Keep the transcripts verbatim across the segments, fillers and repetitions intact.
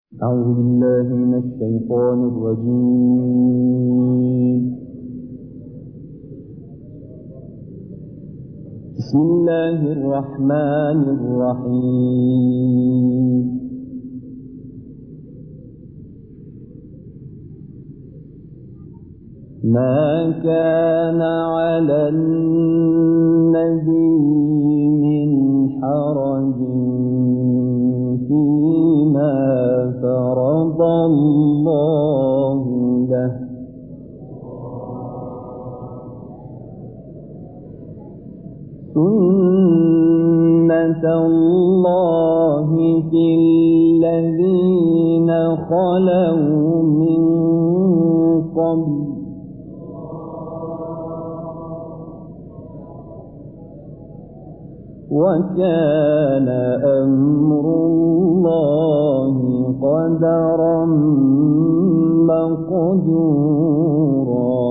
أعوذ بالله من الشيطان الرجيم. بسم الله الرحمن الرحيم. ما كان على النبي من حرج فيما فرض الله له، سنة الله في الذين خلوا من قبل، وكان أمر الله قدرا مقدورا.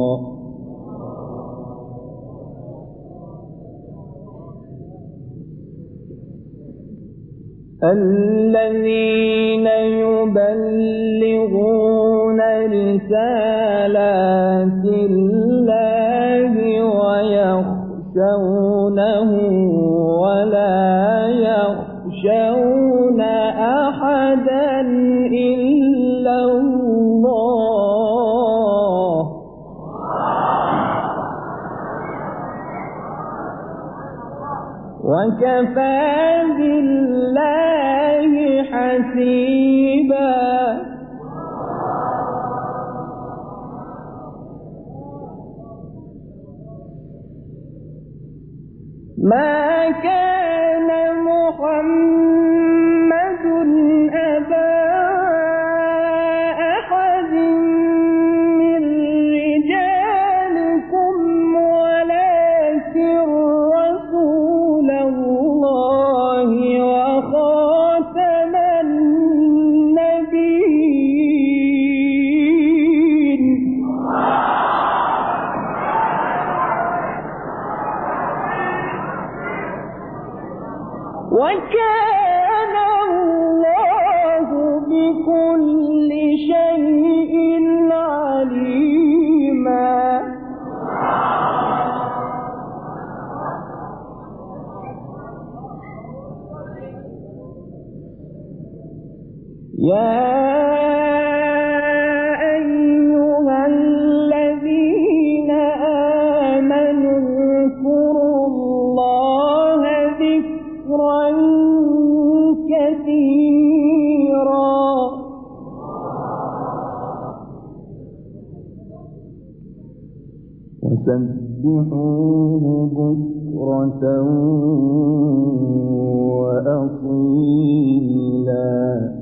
الذين يبلغون رسالات الله ويخشونه ولا يخشون أحدا إلا الله، وكفى بالله حسيبا. ما كان محمد أبا أحد من رجالكم ولكن رسول الله وخاتم النبيين. وكان الله بكل شيء عليما. يا أيها الذين آمنوا اذكروا الله ذكرا كثيرا وسبحوه بكرة وأصيلا.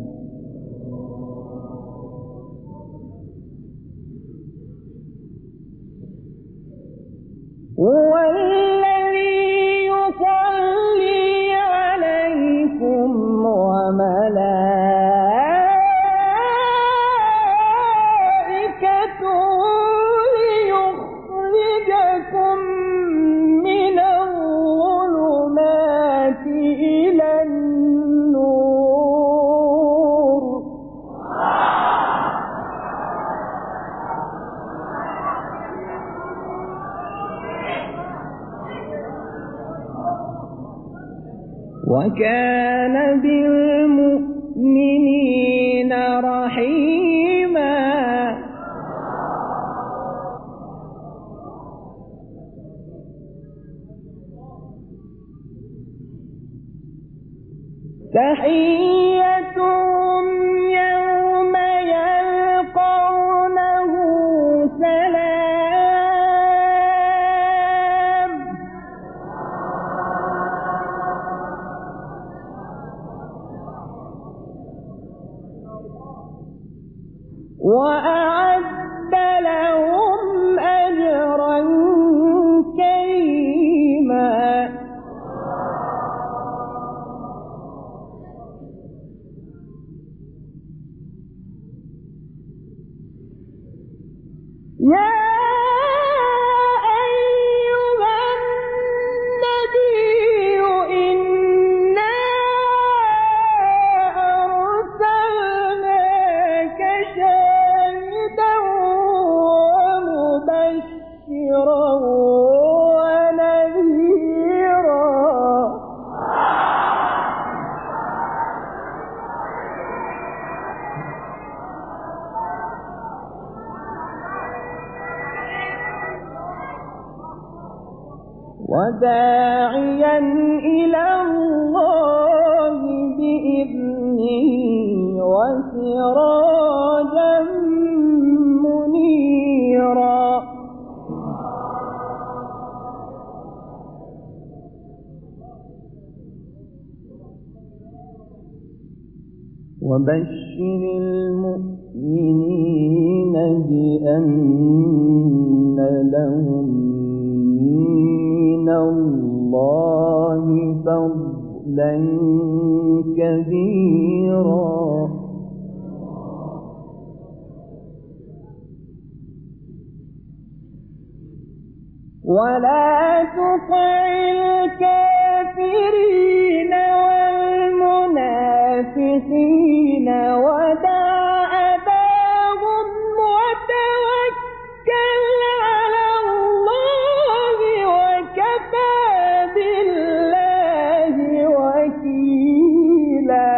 هو الذي يصلي عليكم وملائكته ليخرجكم من الظلمات إلى النور. وكان بالمؤمنين رحيما. تحيتهم يوم يلقونه سلام، وأعد لهم أجرا كريما. يا أيها النبي إنا أرسلنا وداعيا إلى الله بإذنه وسراجا منيرا. وبشر المؤمنين بأن لهم من الله فضلا كبيرا. ولا تطع الكافرين والمنافقين ودع أذاهم وتوكل على الله وكفى بالله وكيلا.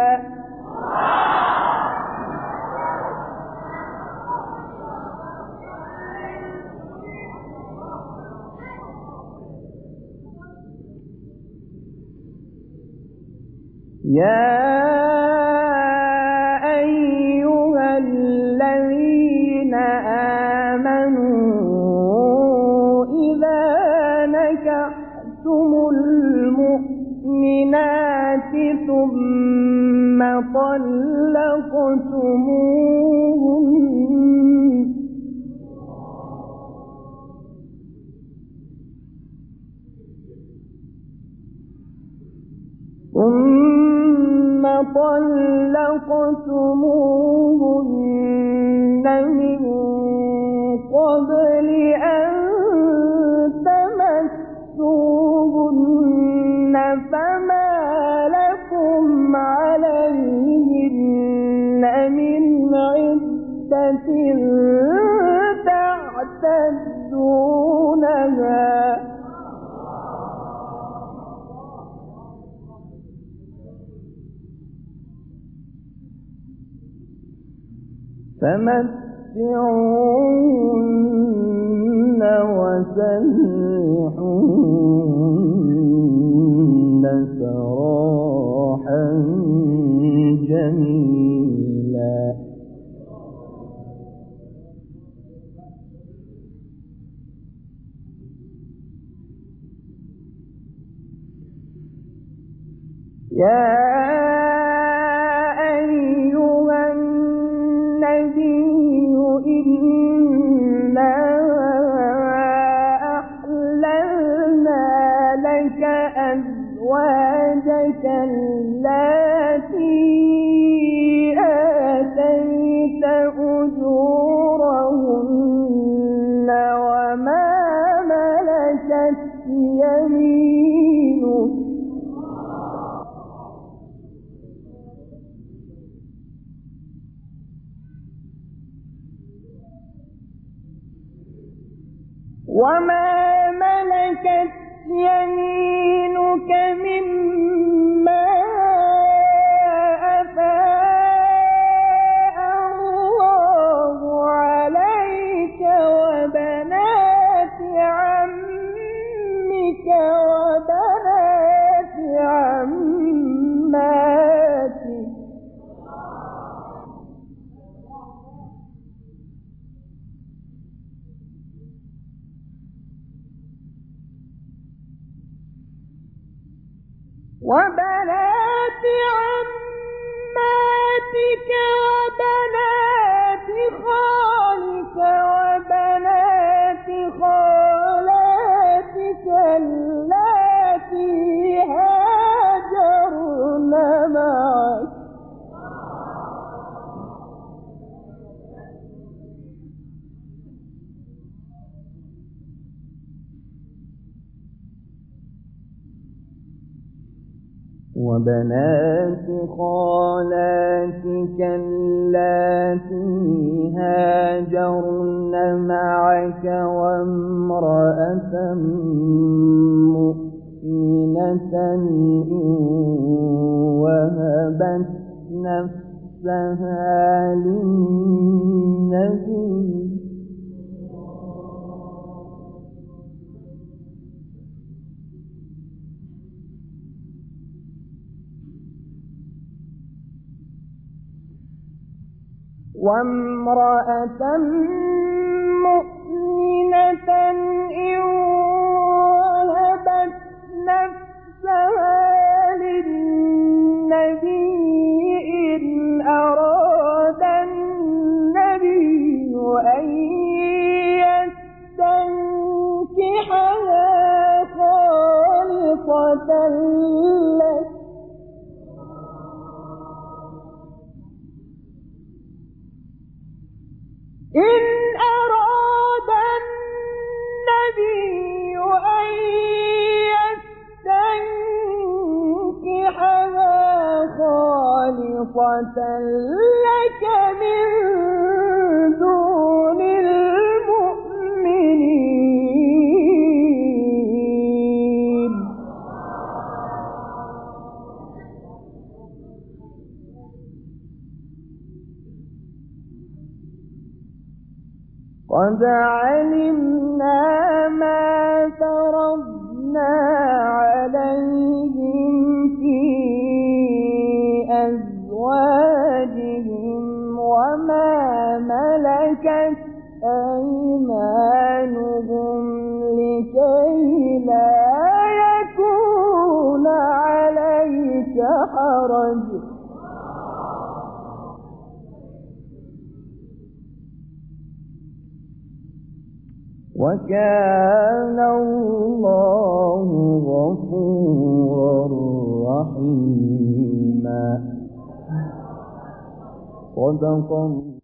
يا أيها الذين آمنوا إذا نكحتم المؤمنات ثم طلقتموهن ثم طلقتموهن من قبل أن تمسوهن فما لكم عليهن من عدة تعتدونها فمتعوهن وسرحوهن سراحا جميلا. يا إنا أحللنا لك أزواجك اللاتي آتيت أجورهن وما ملكت يمينك وما ملكت يمينك مما أفاء الله عليك وبنات عمك وبنات عماتك وبنات عماتك وبنات خالك وبنات خالاتك اللاتي هاجرن معك وبنات خالاتك اللاتي هاجرن معك وامرأة مؤمنة إن وهبت نفسها للنبي وامرأة مؤمنة إن وهبت نفسها للنبي إن أراد النبي أن يستنكحها خالصة لك إن أراد النبي أن يستنكحها خالصة لك من دون المؤمنين. قد علمنا ما فرضنا عليهم في أزواجهم وما ملكت أيمانهم لكي لا يكون عليك حرج. وكان الله غفورا رحيما. صدق الله.